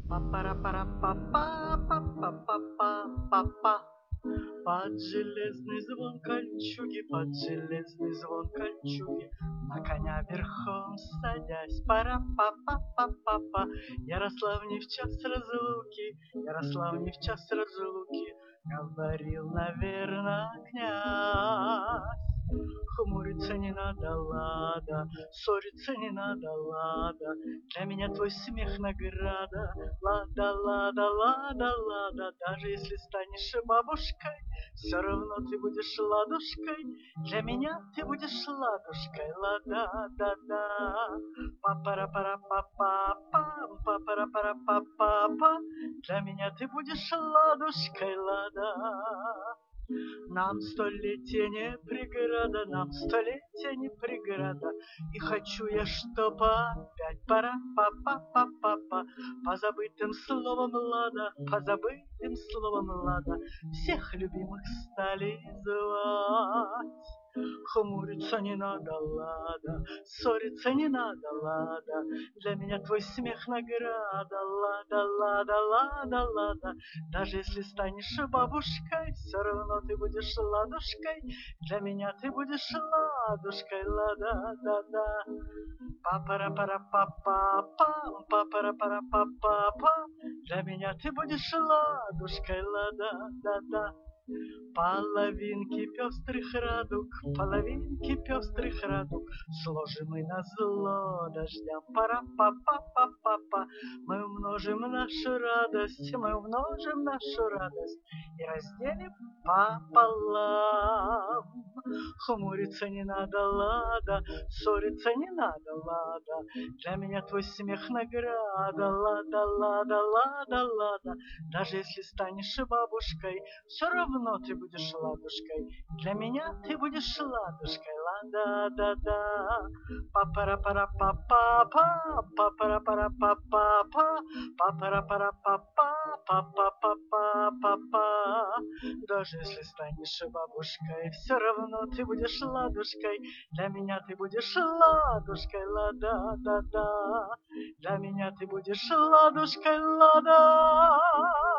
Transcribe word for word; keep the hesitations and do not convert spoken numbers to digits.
Па-пара-пара-па-па-па-па-па-па. Под железный звон кольчуги, под железный звон кольчуги, на коня верхом садясь, пара-па-па-па-па-па. Ярослав не в час разлуки, Ярослав не в час разлуки, говорил, наверно, князь. Хмуриться не надо, лада, ссориться не надо, лада, для меня твой смех награда, лада, лада, лада, лада, даже если станешь бабушкой, все равно ты будешь ладушкой, для меня ты будешь ладушкой, лада, да, да. Па-пара-пара-па-па-па, па-пара-пара-па-па-па, для меня ты будешь ладушкой, лада. Нам столетие не преграда, нам столетие не преграда, и хочу я, чтоб опять пара-па-па-па-па-па, по забытым словам лада, по забытым словам лада, всех любимых стали звать. Хмуриться не надо, лада, ссориться не надо, лада, для меня твой смех награда, лада, лада, лада, лада, даже если станешь бабушкой, все равно ты будешь ладушкой, для меня ты будешь ладушкой, лада, да, да. Па-пара-пара-па-па-па, па-пара-пара-па-па-па, для меня ты будешь ладушкой, лада, да, да. Половинки пестрых радуг, половинки пестрых радуг, сложим мы на зло дождям, пара-па-па-па-па-па. Мы умножим нашу радость, мы умножим нашу радость и разделим пополам. Хмуриться не надо, лада, ссориться не надо, лада, для меня твой смех награда, лада, лада, лада, лада, даже если станешь бабушкой, все равно ты будешь ладушкой, для меня ты будешь ладушкой, лада, да, да. Па-пара-пара-па-па-па, па-пара-пара-па-па-па, па-пара-пара-па-па, па-па-па-па-па-па. Даже если станешь бабушкой, все равно ты будешь ладушкой, для меня ты будешь ладушкой, лада, да, да, для меня ты будешь ладушкой, лада.